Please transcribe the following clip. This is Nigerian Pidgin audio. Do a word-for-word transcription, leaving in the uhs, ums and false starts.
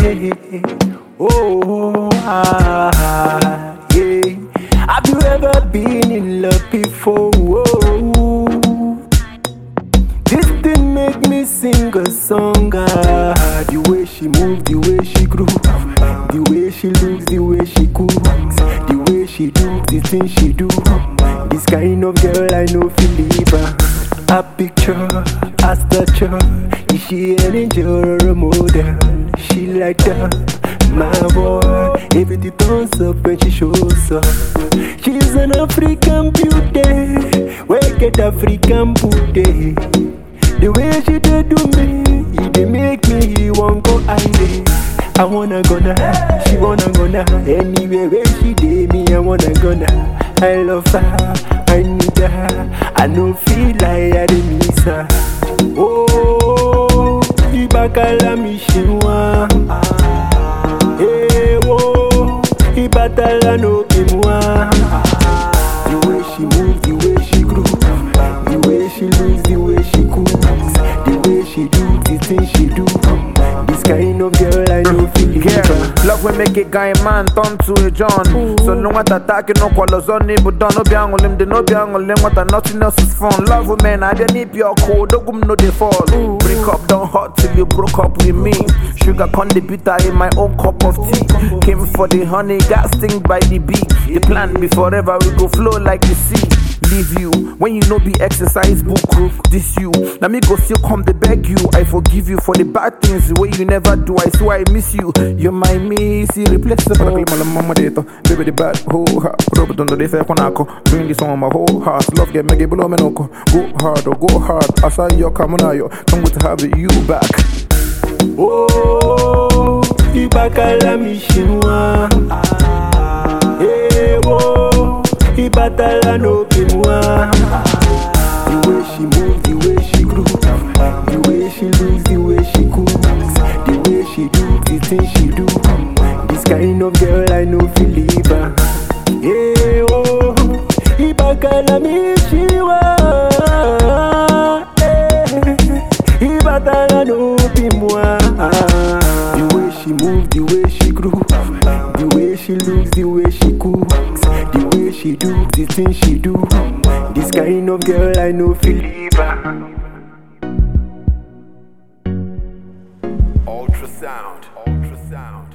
Oh, ah, yeah. Have you ever been in love before? Oh, this thing make me sing a song. Ah, the way she move, the way she groove, the way she looks, the way she cooks, the way she do the things she do. This kind of girl I know feel leave her. A picture, a stature. Is she an angel or a model? She like that, my boy. Everything turns up when she shows up. She's an African beauty, wicked African booty. The way she did do me, it dey make me want go hide. I wanna go now, she wanna go now. Anywhere where she did me, I wanna go now. I love her, I need her. I no feel like I dey miss her. Oh, Ibakala mi shiwa. Hey, oh, Ibatala no kimwa. The way she move, the way she groove, the way she looks, the way she cooks, the way she do the things she do. This kind of girl I know feel it. Love will make a guy man turn to a John. Ooh. So no one attack no colors on it, but don't no be angling, the no be angling, what and nothing else is fun. Love women, I don't need your code, don't no they fall. Ooh. Break up, don't hurt till you broke up with me. Sugar con the bitter in my own cup of tea. Came for the honey, got sting by the bee. The plan be forever, we go flow like the sea. Leave you when you know be exercise book. This you, now me go still come to beg you. I forgive you for the bad things the way you never do. I swear I miss you. You're my miss, irreplaceable. Baby the bad whole heart. Robert under the fair conako. Bring this on my whole heart. Love get mega below me noko. Go hard or go hard. I saw your coming out. Come with have you back. Oh, Ibakala mi shiwa. Hey, oh, Ibatala no kimwa. The way she move, the way she groove, the way she looks, the way she cooks, the way she do the things she do. This kind of girl I know feel leave her. Hey, oh, Ibakala mi shiwa. Hey, Ibatala no kimwa. The way she move, the way she groove, the way she looks, the way she cooks, the way she do the things she do. This kind of girl I know feel leave her. Ultrasound, ultrasound.